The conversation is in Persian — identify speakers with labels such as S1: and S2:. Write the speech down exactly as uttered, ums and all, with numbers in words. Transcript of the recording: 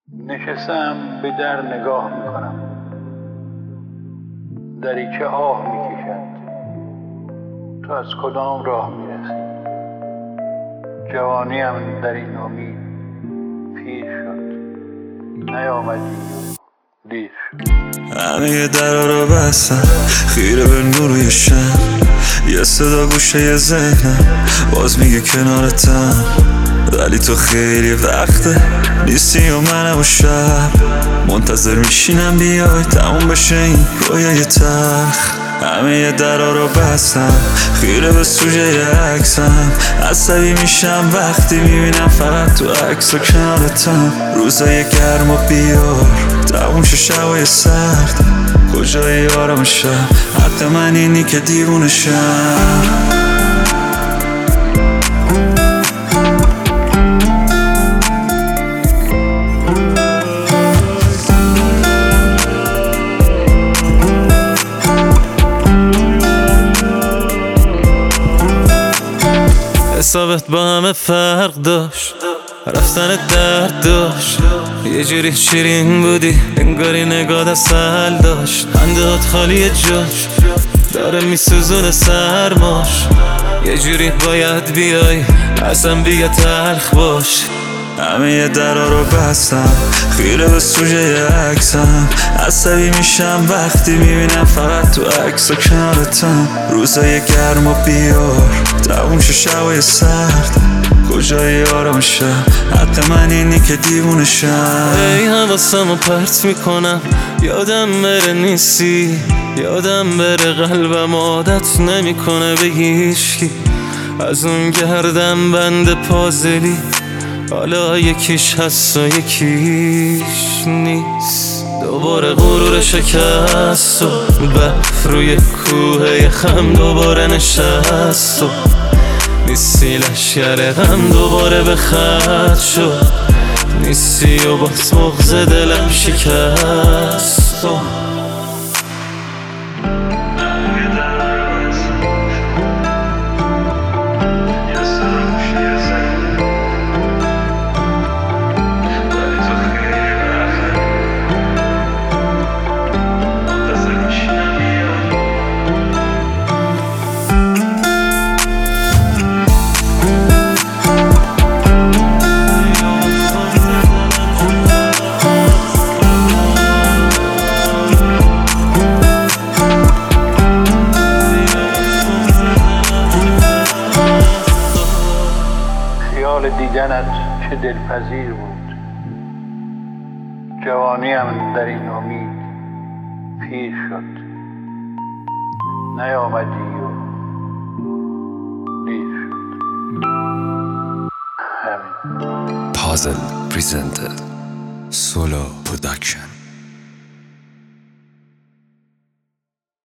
S1: نشستم به در نگاه میکنم، دری که آه میکشد. تو از کدام راه میرسی؟ جوانیم در این امید پیر شد، نیامدی دیر شد.
S2: همه درا رو بستم خیره به نور شم، یه صدا گوشه ذهنم باز میگه کنارتم، ولی تو خیلی وقته نیستی و منم و شب منتظر میشینم بیای تموم بشه این رویای تلخ. همه درا رو بستم خیره به سوژه عکسم، عصبی میشم وقتی میبینم فقط تو عکس و کنارتم. روزای گرم و بیار تموم شه شبای سرد، کجای آرام شب حق من اینی که دیوونه شم. حسابت با همه فرق داشت، رفتن درد داشت، یه جوری شیرین بودی انگاری نگاه اصل داشت. خندهات خالی جاش داره میسوزونه سرماش، یه جوری باید بیای اصلا بیا تلخ باش. همه درا رو بستم خیره به سوژه عکسم، عصبی میشم وقتی میبینم فقط تو عکس و کنارتم. روزای گرم و بیار تموم شه شبای سرد، کجای آرام شب حق من اینی که دیوونه شم. ای حواسمو پرت میکنم یادم بره نیستی، یادم بره قلبم عادت نمیکنه به هیچکی. از اون گردم بند پازلی حالا یکیش هست و یکیش نیست. دوباره غرور شکست و برف روی کوه خم دوباره نشست و نیستی لشگر غم دوباره به خط شد، نیستی و باز مغز دلم شکست و
S1: دیدنت چه دلپذیر بود، جوانیم در این امید پیر شد، نیامدی و دیر شد. همین.
S2: Puzzle presented Solo Production.